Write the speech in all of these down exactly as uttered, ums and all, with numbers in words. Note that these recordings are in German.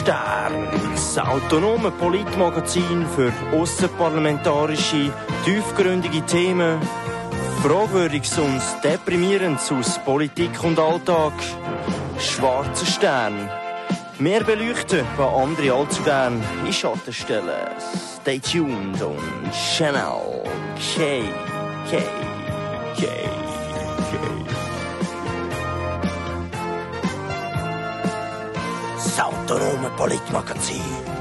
Stern, das autonome Politmagazin für ausserparlamentarische, tiefgründige Themen, Fragwürdiges und Deprimierendes aus Politik und Alltag. Schwarzer Stern. Wir beleuchten, was andere allzu gern in Schatten stellen. Stay tuned on Channel K, K, K, K. Das autonome Politmagazin.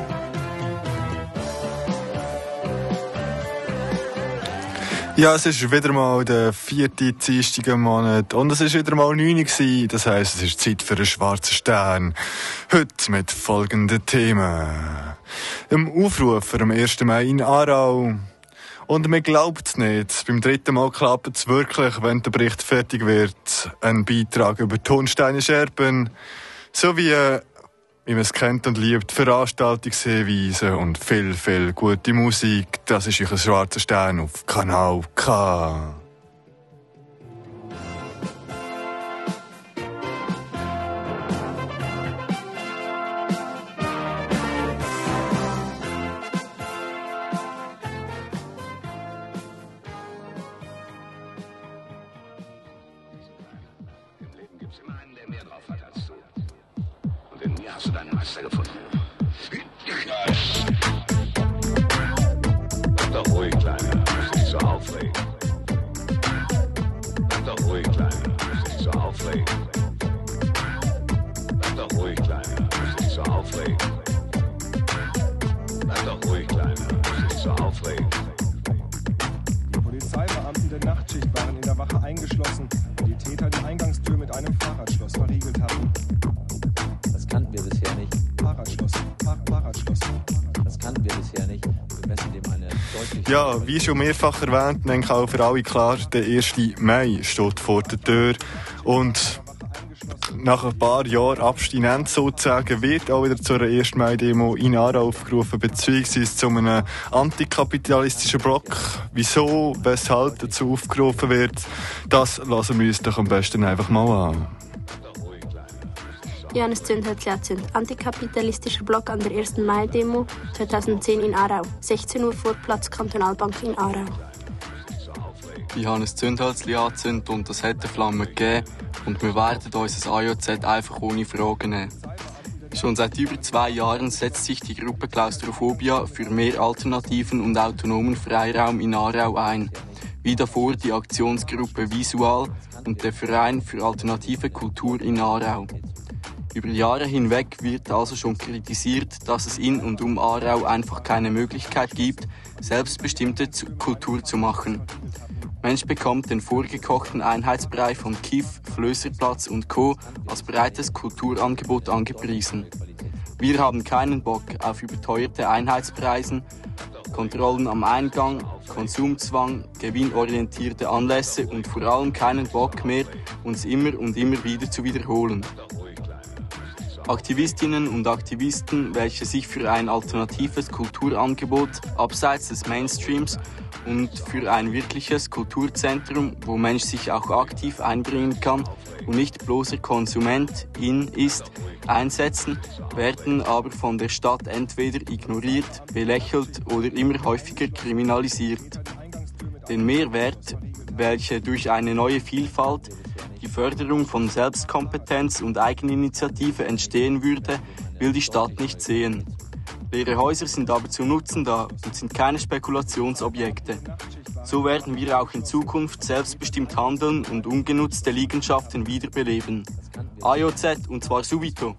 Ja, es ist wieder mal der vierte Dienstag im Monat und es ist wieder mal neun Uhr. Das heisst, es ist Zeit für einen schwarzen Stern. Heute mit folgenden Themen. Im Aufruf am ersten Mai in Aarau. Und man glaubt es nicht, beim dritten Mal klappt es wirklich, wenn der Bericht fertig wird. Ein Beitrag über Tonsteine Scherben sowie, wie man es kennt und liebt, Veranstaltungshinweise und viel, viel gute Musik. Das ist euer schwarzer Stern auf Kanal K. Hast du deinen Meister gefunden? Bleib doch ruhig, Kleiner. Muss dich so aufregen. Bleib doch ruhig, Kleiner. Muss dich so aufregen. Bleib doch ruhig, Kleiner. Muss dich so aufregen. Bleib doch ruhig, Kleiner. Muss dich so aufregen. Die Polizeibeamten der Nachtschicht waren in der Wache eingeschlossen, weil die Täter die Eingangstür mit einem Fahrradschloss verriegelt hatten. Das kannten wir bisher nicht. Fahrradschloss, Fahr Fahrradschloss. Das kannten wir bisher nicht. Wir messen dem eine deutliche... Ja, wie schon mehrfach erwähnt, denke ich auch für alle klar, der erste Mai steht vor der Tür. Und nach ein paar Jahren Abstinenz sozusagen wird auch wieder zu einer ersten Mai-Demo in Aarau aufgerufen, beziehungsweise zu einem antikapitalistischen Block. Wieso, weshalb dazu aufgerufen wird, das lassen wir uns doch am besten einfach mal an. Johannes Zündhölzli anzünd. Antikapitalistischer Block an der ersten Mai-Demo zweitausendzehn in Aarau. sechzehn Uhr vor Platz Kantonalbank in Aarau. Johannes Zündhölzli anzünd und das hat eine Flamme gegeben und wir werden unser A J Z einfach ohne Fragen nehmen. Schon seit über zwei Jahren setzt sich die Gruppe Klaustrophobia für mehr alternativen und autonomen Freiraum in Aarau ein. Wie davor die Aktionsgruppe Visual und der Verein für alternative Kultur in Aarau. Über Jahre hinweg wird also schon kritisiert, dass es in und um Aarau einfach keine Möglichkeit gibt, selbstbestimmte Kultur zu machen. Mensch bekommt den vorgekochten Einheitsbrei von Kiff, Flößerplatz und Co. als breites Kulturangebot angepriesen. Wir haben keinen Bock auf überteuerte Einheitspreisen, Kontrollen am Eingang, Konsumzwang, gewinnorientierte Anlässe und vor allem keinen Bock mehr, uns immer und immer wieder zu wiederholen. Aktivistinnen und Aktivisten, welche sich für ein alternatives Kulturangebot abseits des Mainstreams und für ein wirkliches Kulturzentrum, wo Mensch sich auch aktiv einbringen kann und nicht bloßer Konsument in ist, einsetzen, werden aber von der Stadt entweder ignoriert, belächelt oder immer häufiger kriminalisiert. Den Mehrwert, welcher durch eine neue Vielfalt, die Förderung von Selbstkompetenz und Eigeninitiative entstehen würde, will die Stadt nicht sehen. Leere Häuser sind aber zu nutzen da und sind keine Spekulationsobjekte. So werden wir auch in Zukunft selbstbestimmt handeln und ungenutzte Liegenschaften wiederbeleben. A J Z und zwar subito.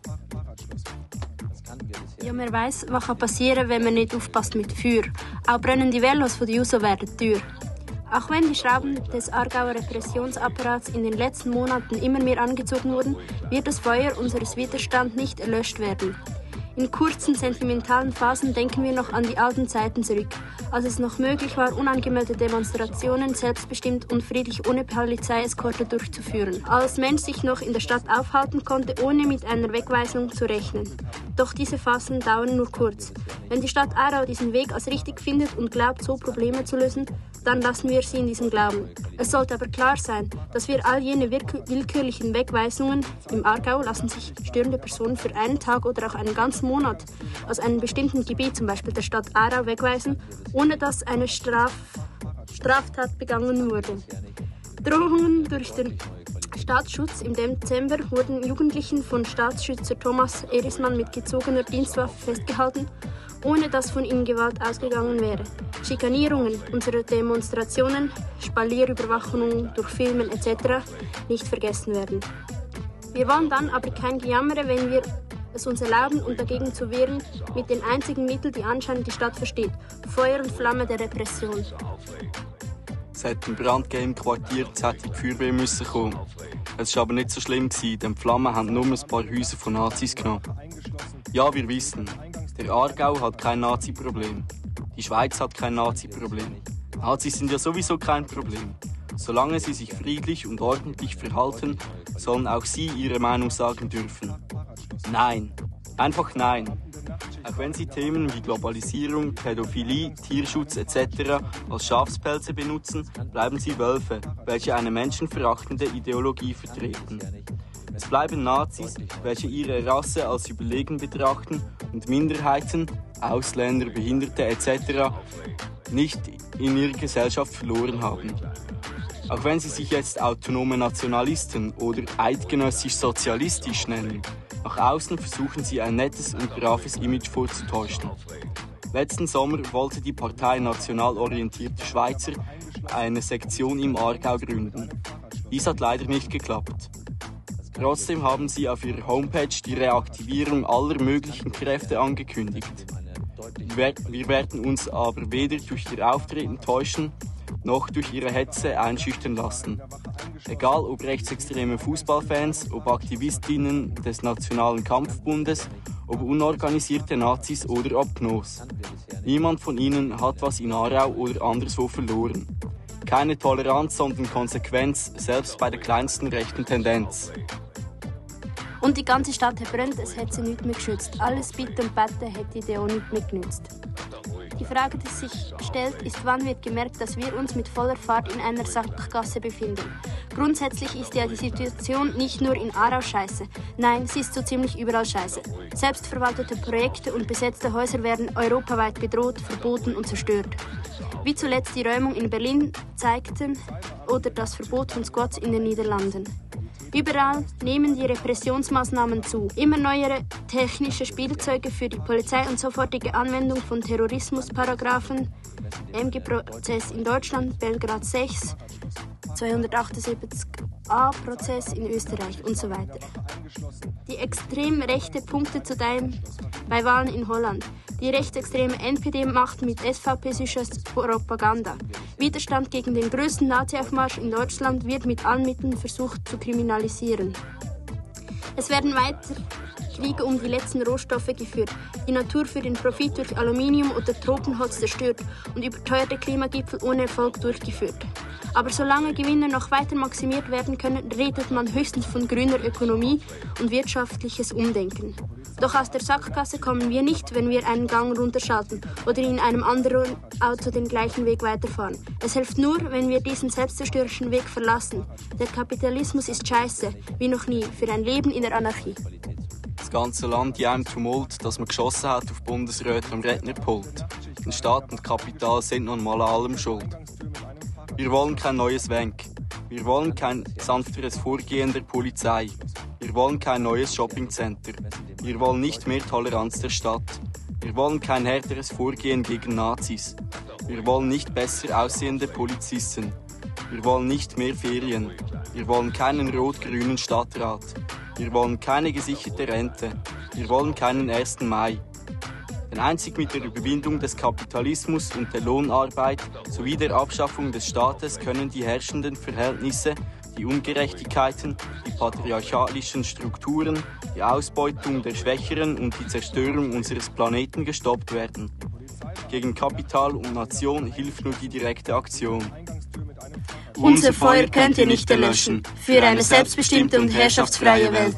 Ja, man weiss, was passieren kann, wenn man nicht aufpasst mit Feuer. Auch brennende Velos von der Juso werden teuer. Auch wenn die Schrauben des Aargauer Repressionsapparats in den letzten Monaten immer mehr angezogen wurden, wird das Feuer unseres Widerstands nicht erlöscht werden. In kurzen, sentimentalen Phasen denken wir noch an die alten Zeiten zurück, als es noch möglich war, unangemeldete Demonstrationen selbstbestimmt und friedlich ohne Polizeieskorte durchzuführen. Als Mensch sich noch in der Stadt aufhalten konnte, ohne mit einer Wegweisung zu rechnen. Doch diese Phasen dauern nur kurz. Wenn die Stadt Aarau diesen Weg als richtig findet und glaubt, so Probleme zu lösen, dann lassen wir sie in diesem glauben. Es sollte aber klar sein, dass wir all jene willkürlichen Wegweisungen, im Aargau lassen sich störende Personen für einen Tag oder auch einen ganzen Monat aus einem bestimmten Gebiet, zum Beispiel der Stadt Aarau, wegweisen, ohne dass eine Straf, Straftat begangen wurde. Drohungen durch den Staatsschutz. Im Dezember wurden Jugendlichen von Staatsschützer Thomas Erismann mit gezogener Dienstwaffe festgehalten, ohne dass von ihnen Gewalt ausgegangen wäre. Schikanierungen unserer Demonstrationen, Spalierüberwachungen durch Filmen et cetera nicht vergessen werden. Wir wollen dann aber kein Gejammere, wenn wir es uns erlauben und dagegen zu wehren, mit den einzigen Mitteln, die anscheinend die Stadt versteht: Feuer und Flamme der Repression. Es hat einen Brand gegeben im Quartier, es hätte die Feuerwehr müssen kommen. Es war aber nicht so schlimm, denn die Flammen haben nur ein paar Häuser von Nazis genommen. Ja, wir wissen, der Aargau hat kein Nazi-Problem. Die Schweiz hat kein Nazi-Problem. Nazis sind ja sowieso kein Problem. Solange sie sich friedlich und ordentlich verhalten, sollen auch sie ihre Meinung sagen dürfen. Nein, einfach nein. Auch wenn sie Themen wie Globalisierung, Pädophilie, Tierschutz et cetera als Schafspelze benutzen, bleiben sie Wölfe, welche eine menschenverachtende Ideologie vertreten. Es bleiben Nazis, welche ihre Rasse als überlegen betrachten und Minderheiten, Ausländer, Behinderte et cetera nicht in ihrer Gesellschaft verloren haben. Auch wenn sie sich jetzt autonome Nationalisten oder eidgenössisch-sozialistisch nennen, nach außen versuchen sie ein nettes und braves Image vorzutäuschen. Letzten Sommer wollte die Partei National Orientierte Schweizer eine Sektion im Aargau gründen. Dies hat leider nicht geklappt. Trotzdem haben sie auf ihrer Homepage die Reaktivierung aller möglichen Kräfte angekündigt. Wir werden uns aber weder durch ihr Auftreten täuschen, noch durch ihre Hetze einschüchtern lassen. Egal ob rechtsextreme Fußballfans, ob Aktivistinnen des Nationalen Kampfbundes, ob unorganisierte Nazis oder ob Gnos. Niemand von ihnen hat was in Aarau oder anderswo verloren. Keine Toleranz, sondern Konsequenz, selbst bei der kleinsten rechten Tendenz. Und die ganze Stadt hat brennt, es hätte sie nicht mehr geschützt. Alles Bitten und Betten hätte die auch nicht mehr genützt. Die Frage, die sich stellt, ist, wann wird gemerkt, dass wir uns mit voller Fahrt in einer Sackgasse befinden. Grundsätzlich ist ja die Situation nicht nur in Aarau scheiße. Nein, sie ist so ziemlich überall scheiße. Selbstverwaltete Projekte und besetzte Häuser werden europaweit bedroht, verboten und zerstört. Wie zuletzt die Räumung in Berlin zeigten oder das Verbot von Squats in den Niederlanden. Überall nehmen die Repressionsmaßnahmen zu. Immer neuere technische Spielzeuge für die Polizei und sofortige Anwendung von Terrorismusparagraphen. M G-Prozess in Deutschland, Belgrad sechs, zweihundertachtundsiebzig a Prozess in Österreich und so weiter. Die extrem rechte Punkte zu deinem bei Wahlen in Holland. Die rechtsextreme N P D macht mit S V P-sischer Propaganda. Widerstand gegen den größten Nazi-Aufmarsch in Deutschland wird mit allen Mitteln versucht zu kriminalisieren. Es werden weiter Kriege um die letzten Rohstoffe geführt, die Natur für den Profit durch Aluminium oder Tropenholz zerstört und überteuerte Klimagipfel ohne Erfolg durchgeführt. Aber solange Gewinne noch weiter maximiert werden können, redet man höchstens von grüner Ökonomie und wirtschaftliches Umdenken. Doch aus der Sackgasse kommen wir nicht, wenn wir einen Gang runterschalten oder in einem anderen Auto den gleichen Weg weiterfahren. Es hilft nur, wenn wir diesen selbstzerstörerischen Weg verlassen. Der Kapitalismus ist scheiße, wie noch nie, für ein Leben in der Anarchie. Das ganze Land in einem Tumult, das man geschossen hat auf Bundesräte am Rednerpult. Und Staat und Kapital sind nun mal an allem schuld. Wir wollen kein neues Wenk. Wir wollen kein sanfteres Vorgehen der Polizei. Wir wollen kein neues Shoppingcenter. Wir wollen nicht mehr Toleranz der Stadt. Wir wollen kein härteres Vorgehen gegen Nazis. Wir wollen nicht besser aussehende Polizisten. Wir wollen nicht mehr Ferien. Wir wollen keinen rot-grünen Stadtrat. Wir wollen keine gesicherte Rente. Wir wollen keinen ersten Mai. Denn einzig mit der Überwindung des Kapitalismus und der Lohnarbeit sowie der Abschaffung des Staates können die herrschenden Verhältnisse, die Ungerechtigkeiten, die patriarchalischen Strukturen, die Ausbeutung der Schwächeren und die Zerstörung unseres Planeten gestoppt werden. Gegen Kapital und Nation hilft nur die direkte Aktion. Unser Feuer könnt ihr nicht erlöschen. Für eine selbstbestimmte und herrschaftsfreie Welt.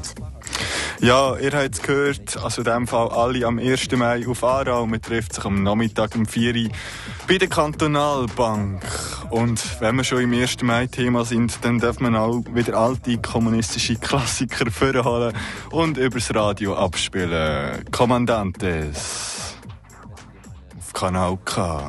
Ja, ihr habt es gehört, also in diesem Fall alle am ersten Mai auf Aarau. Man trifft sich am Nachmittag um vier Uhr bei der Kantonalbank. und wenn wir schon im ersten Mai-Thema sind, dann darf man auch wieder alte kommunistische Klassiker vorholen und übers Radio abspielen. Kommandantes auf Kanal K.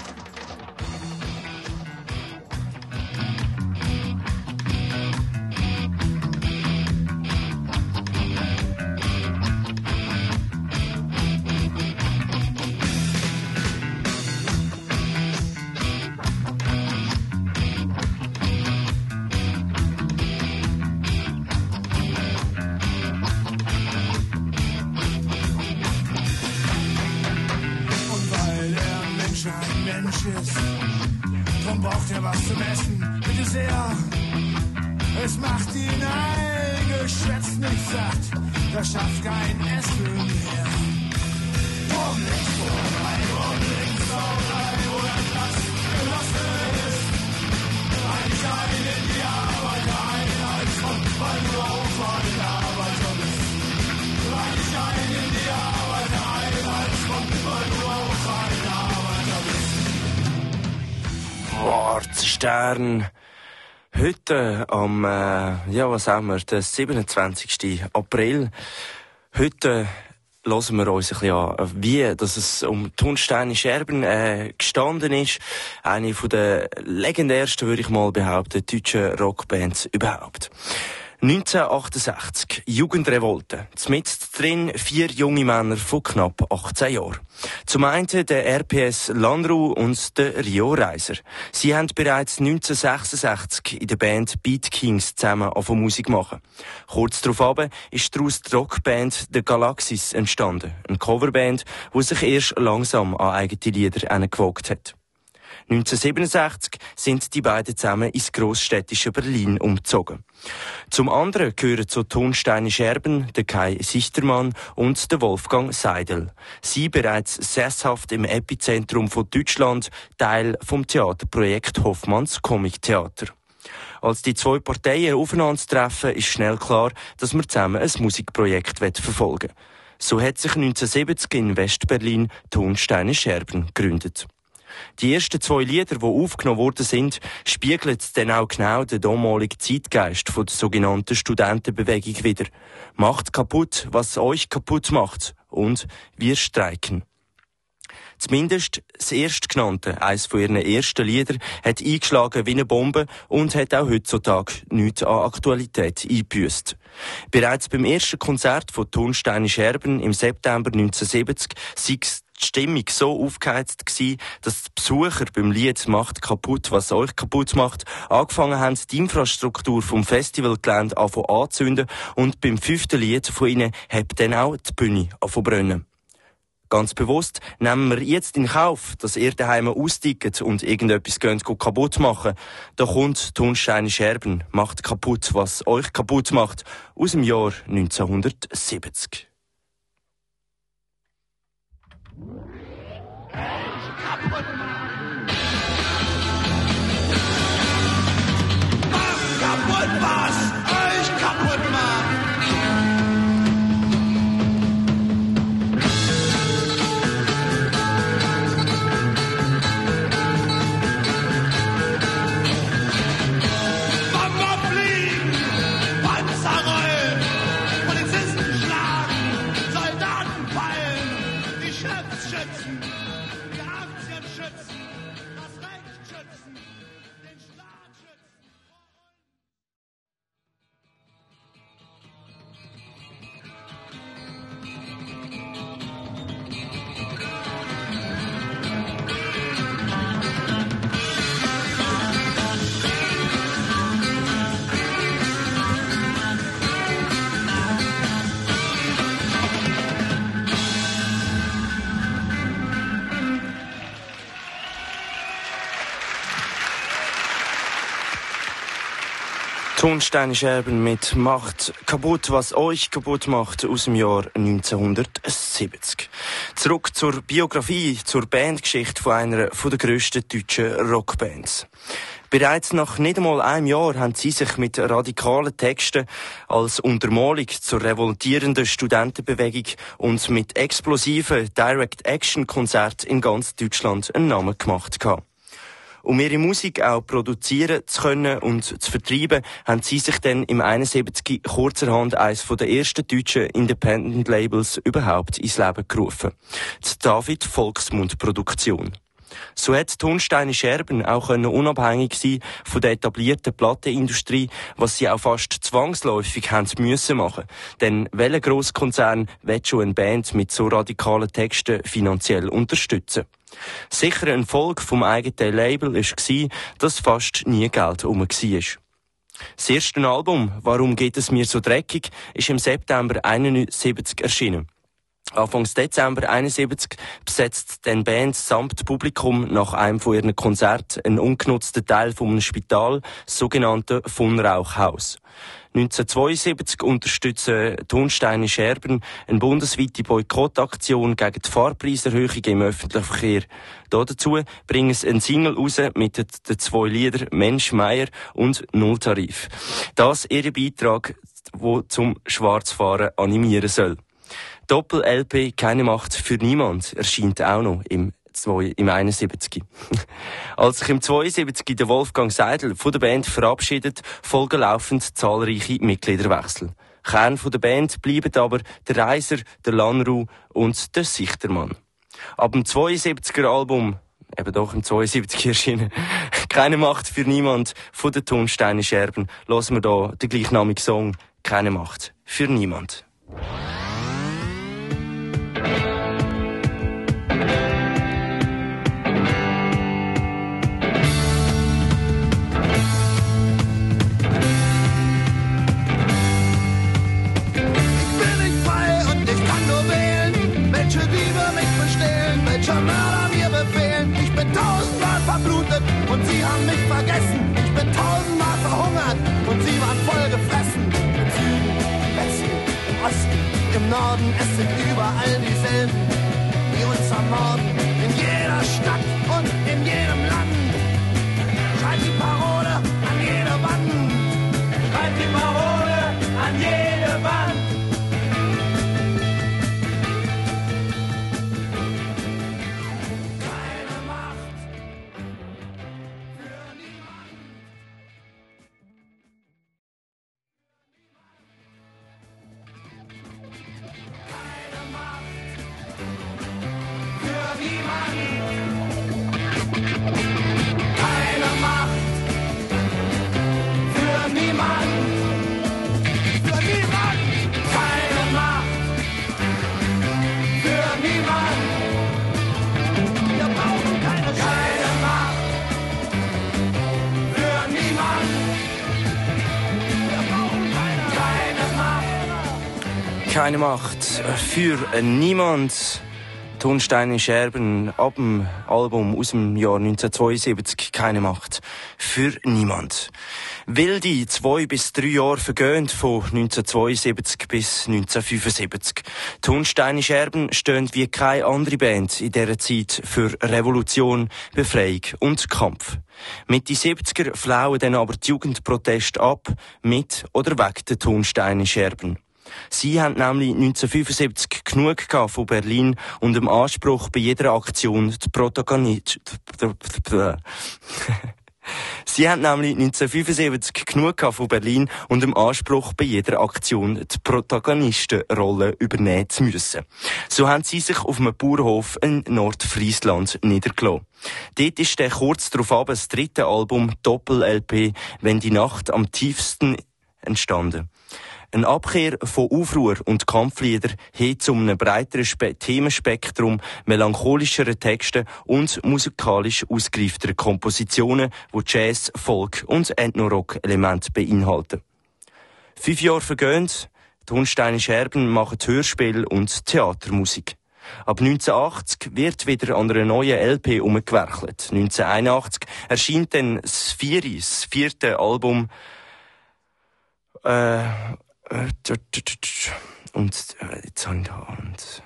Drum braucht er was zum Essen, bitte sehr. Es macht ihn eingeschwätzt nicht satt, das schafft kein Essen mehr. Drum links vorbei, drum links vorbei, wo der Platz gelassen ist. Einstein in die Arbeitereinheitsfront, weil du auch ein Arbeiter bist. Einstein in die Arbeitereinheitsfront, weil du auch ein Arbeiter bist. Schwarzer Stern. Heute am, äh, ja, was haben wir, den siebenundzwanzigsten April. Heute hören wir uns ein bisschen an, wie dass es um Tonsteine Scherben äh, gestanden ist. Eine von der legendärsten, würde ich mal behaupten, deutschen Rockbands überhaupt. neunzehnhundertachtundsechzig, Jugendrevolte. Zmitzt drin vier junge Männer von knapp achtzehn Jahren. Zum einen der R P S Landru und der Rio Reiser. Sie haben bereits neunzehnhundertsechsundsechzig in der Band Beat Kings zusammen angefangen Musik machen. Kurz darauf ist daraus die Rockband The Galaxis entstanden. Eine Coverband, die sich erst langsam an eigene Lieder gewagt hat. neunzehnhundertsiebenundsechzig sind die beiden zusammen ins grossstädtische Berlin umgezogen. Zum anderen gehören zu Tonsteine Scherben der Kai Sichtermann und der Wolfgang Seidel. Sie bereits sesshaft im Epizentrum von Deutschland, Teil vom Theaterprojekt Hoffmanns Comic-Theater. Als die zwei Parteien aufeinandertreffen, ist schnell klar, dass man zusammen ein Musikprojekt verfolgen will. So hat sich neunzehnhundertsiebzig in Westberlin Tonsteine Scherben gegründet. Die ersten zwei Lieder, die aufgenommen worden sind, spiegeln dann auch genau den damaligen Zeitgeist von der sogenannten Studentenbewegung wider. Macht kaputt, was euch kaputt macht. Und wir streiken. Zumindest das erstgenannte, eines von ihren ersten Liedern, hat eingeschlagen wie eine Bombe und hat auch heutzutage nichts an Aktualität eingebüßt. Bereits beim ersten Konzert von Tonsteine Scherben im September neunzehnhundertsiebzig sei die Stimmung so aufgeheizt gsi, dass die Besucher beim Lied «Macht kaputt, was euch kaputt macht» angefangen haben, die Infrastruktur vom Festivalgelände anzuzünden und beim fünften Lied von ihnen hat dann auch die Bühne brennen. Ganz bewusst nehmen wir jetzt in Kauf, dass ihr daheim austickt und irgendetwas könnt kaputt machen. Da kommt Tonsteine Scherben, «Macht kaputt, was euch kaputt macht» aus dem Jahr neunzehnhundertsiebzig. Kaputt was euch kaputt macht. Bomben fliegen, Panzer rollen, Polizisten schlagen, Soldaten fallen, die Chefs schützen, die Aktien schützen, das Recht schützen, den Staat schützen. Tonsteine Scherben mit «Macht kaputt, was euch kaputt macht» aus dem Jahr neunzehnhundertsiebzig. Zurück zur Biografie, zur Bandgeschichte von einer der grössten deutschen Rockbands. Bereits nach nicht einmal einem Jahr haben sie sich mit radikalen Texten als Untermalung zur revoltierenden Studentenbewegung und mit explosiven Direct-Action-Konzerten in ganz Deutschland einen Namen gemacht gehabt. Um ihre Musik auch produzieren zu können und zu vertreiben, haben sie sich dann im einundsiebzig kurzerhand eines der ersten deutschen Independent-Labels überhaupt ins Leben gerufen. Die David Volksmund Produktion. So hat Tonsteine Scherben auch unabhängig sein von der etablierten Plattenindustrie, was sie auch fast zwangsläufig haben müssen machen. Denn welcher Grosskonzern will schon eine Band mit so radikalen Texten finanziell unterstützen? Sicher ein Erfolg vom eigenen Label war, dass fast nie Geld rum war. Das erste Album, «Warum geht es mir so dreckig?», ist im September einundsiebzig erschienen. Anfangs Dezember einundsiebzig besetzt die Band samt Publikum nach einem von ihren Konzerten einen ungenutzten Teil von einem Spital, das sogenannte von Rauchhaus. neunzehnhundertzweiundsiebzig unterstützen Tonsteine Scherben eine bundesweite Boykottaktion gegen die Fahrpreiserhöhung im öffentlichen Verkehr. Dazu bringen sie eine Single raus mit den zwei Liedern «Mensch Meier» und «Nulltarif». Das ihr Beitrag, der zum Schwarzfahren animieren soll. Doppel-L P «Keine Macht für niemand» erscheint auch noch im, im einundsiebzig. Als sich im zweiundsiebzig der Wolfgang Seidel von der Band verabschiedet, folgen laufend zahlreiche Mitgliederwechsel. Kern von der Band bleiben aber der Reiser, der Lanru und der Sichtermann. Ab dem zweiundsiebziger Album, eben doch im zweiundsiebzig erschienen, «Keine Macht für niemand» von den Tonsteine Scherben, hören wir hier den gleichnamigen Song «Keine Macht für niemand». Welcher Mörder mir befehlen, ich bin tausendmal verblutet und sie haben mich vergessen. Ich bin tausendmal verhungert und sie waren voll gefressen. Im Süden, im Westen, im Osten, im Norden, es sind überall dieselben, die uns ermorden. In jeder Stadt und in jedem Land. Schreibt die Parole an jede Wand. Schreibt die Parole an jede Wand. Keine Macht für niemand. Tonsteine Scherben ab dem Album aus dem Jahr neunzehnhundertzweiundsiebzig. Keine Macht für niemand. Wilde zwei bis drei Jahre vergehen von neunzehnhundertzweiundsiebzig bis neunzehnhundertfünfundsiebzig. Tonsteine Scherben stehen wie keine andere Band in dieser Zeit für Revolution, Befreiung und Kampf. Mitte siebziger flauen dann aber die Jugendproteste ab, mit oder wegen der Tonsteine Scherben. Sie haben nämlich neunzehnhundertfünfundsiebzig genug von Berlin und dem Anspruch, bei jeder Aktion die Protagonist... Sie haben nämlich neunzehnhundertfünfundsiebzig genug von Berlin und dem Anspruch, bei jeder Aktion die Protagonistenrolle übernehmen zu müssen. So haben sie sich auf einem Bauernhof in Nordfriesland niedergelassen. Dort ist dann kurz darauf ab das dritte Album Doppel-L P «Wenn die Nacht am tiefsten» entstanden. Eine Abkehr von Aufruhr und Kampflieder hin zu einem breiteren Spe- Themenspektrum, melancholischeren Texten und musikalisch ausgereiftere Kompositionen, die Jazz, Folk und Ethno-Rock-Elemente beinhalten. Fünf Jahre vergehen, Tonsteine Scherben machen Hörspiel und Theatermusik. Ab neunzehnhundertachtzig wird wieder an einer neuen L P umgewerkelt. neunzehnhunderteinundachtzig erscheint dann das, Vieri, das vierte Album äh, und äh, jetzt habe ich da und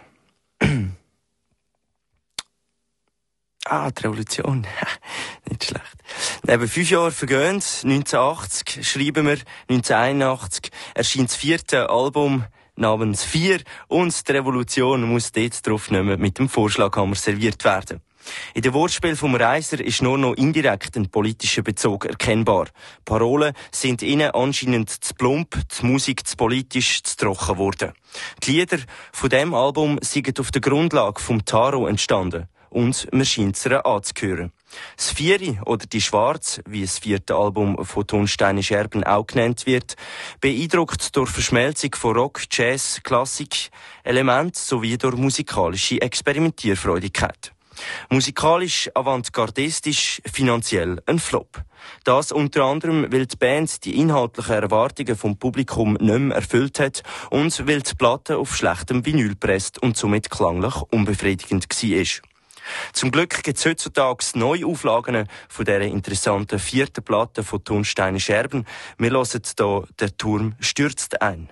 ah, die Revolution. Nicht schlecht. Neben fünf Jahre vergehen, neunzehnhundertachtzig schreiben wir, neunzehnhunderteinundachtzig erscheint das vierte Album namens Vier und die Revolution muss dort drauf nehmen mit dem Vorschlaghammer serviert werden. In den Wortspielen vom Reiser ist nur noch indirekt ein politischer Bezug erkennbar. Parolen sind ihnen anscheinend zu plump, die Musik zu politisch, zu trocken geworden. Die Lieder von diesem Album sind auf der Grundlage vom Taro entstanden. Und man scheint es ihr anzuhören. Das Vieri oder die Schwarz, wie das vierte Album von Tonsteine Scherben auch genannt wird, beeindruckt durch Verschmelzung von Rock, Jazz, Klassik, Elementen sowie durch musikalische Experimentierfreudigkeit. Musikalisch avantgardistisch, finanziell ein Flop. Das unter anderem, weil die Band die inhaltlichen Erwartungen vom Publikum nicht mehr erfüllt hat und weil die Platte auf schlechtem Vinyl presst und somit klanglich unbefriedigend war. Zum Glück gibt es heutzutage neue Auflagen von dieser interessanten vierten Platte von Tonsteine Scherben. Wir hören hier «Der Turm stürzt ein».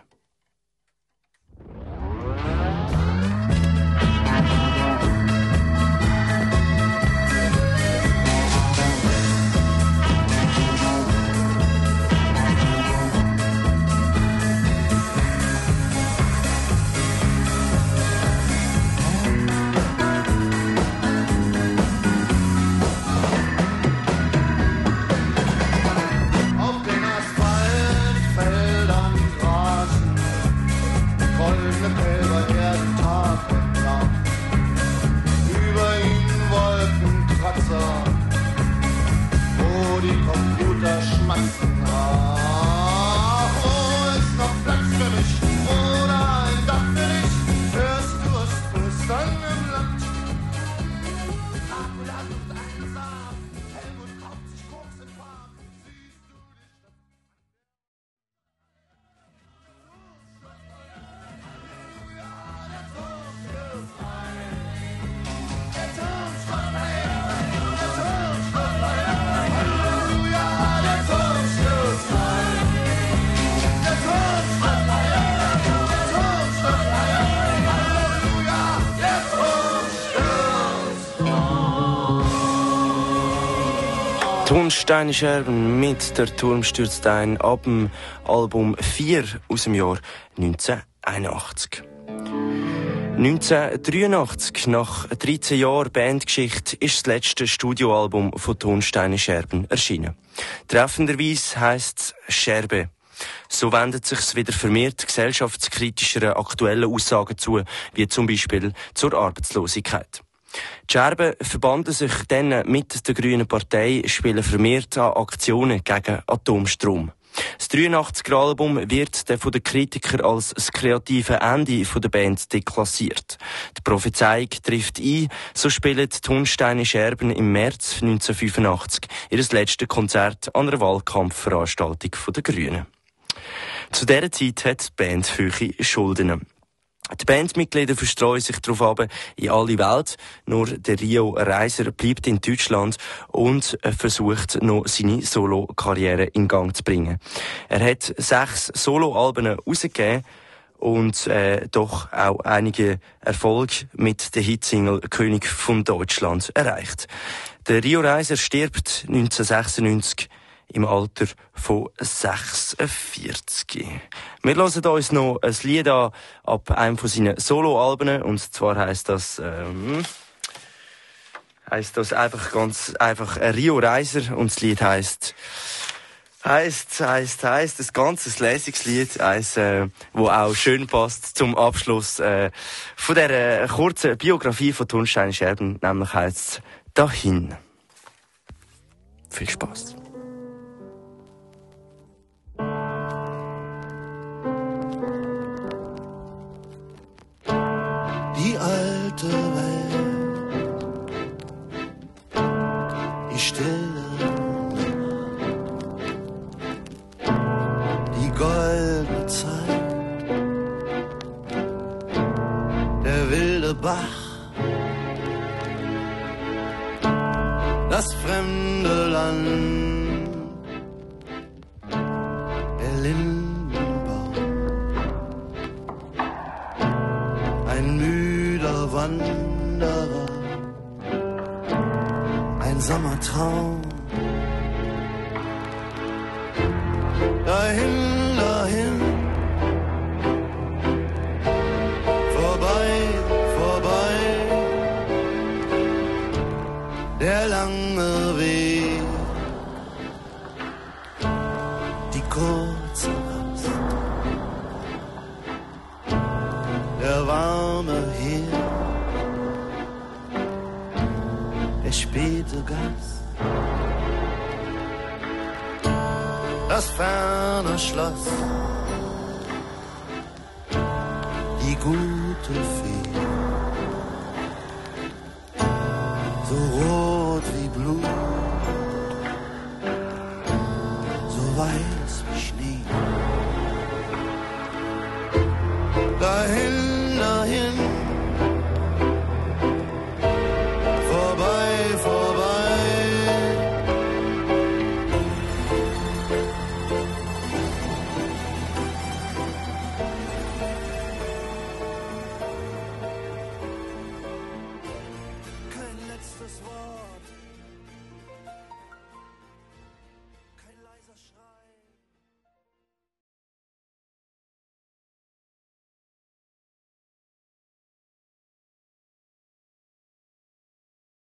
Tonsteine Scherben mit «Der Turm stürzt ein» ab dem Album vier aus dem Jahr neunzehnhunderteinundachtzig. neunzehnhundertdreiundachtzig, nach dreizehn Jahren Bandgeschichte, ist das letzte Studioalbum von Tonsteine Scherben erschienen. Treffenderweise heisst es «Scherbe». So wendet sich's wieder vermehrt gesellschaftskritischeren aktuellen Aussagen zu, wie zum Beispiel zur Arbeitslosigkeit. Die Scherben verbanden sich dann mit der Grünen Partei, spielen vermehrt an Aktionen gegen Atomstrom. Das dreiundachtziger Album wird dann von den Kritikern als das kreative Ende der Band deklassiert. Die Prophezeiung trifft ein, so spielen die Tonsteine Scherben im März neunzehnhundertfünfundachtzig ihr letztes Konzert an einer Wahlkampfveranstaltung der Grünen. Zu dieser Zeit hat die Band hohe Schulden. Die Bandmitglieder verstreuen sich darauf ab in alle Welt. Nur der Rio Reiser bleibt in Deutschland und versucht noch seine Solo-Karriere in Gang zu bringen. Er hat sechs Solo-Alben herausgegeben und äh, doch auch einige Erfolge mit der Hitsingle «König von Deutschland» erreicht. Der Rio Reiser stirbt neunzehnhundertsechsundneunzig im Alter von sechsundvierzig. Wir hören uns noch ein Lied an, ab einem von seinen Soloalben, und zwar heisst das, ähm, heisst das einfach ganz einfach Rio Reiser, und das Lied heisst, heisst, heisst, heisst, ein ganzes lässiges Lied, eins, äh, wo auch schön passt zum Abschluss, äh, von der äh, kurzen Biografie von Tonsteine Scherben, nämlich heisst es «Dahin». Viel Spaß. Die alte Welt, die Stille, die goldene Zeit, der wilde Bach, das fremde Land, der Lindenbaum, ein müder Wanderer, ein Sommertraum. Dahin, dahin, vorbei, vorbei, die kurze Rast. Der warme Herd, der späte Gast, das ferne Schloss, die gute Fee, so rot wie Blut, so weiß wie Schnee.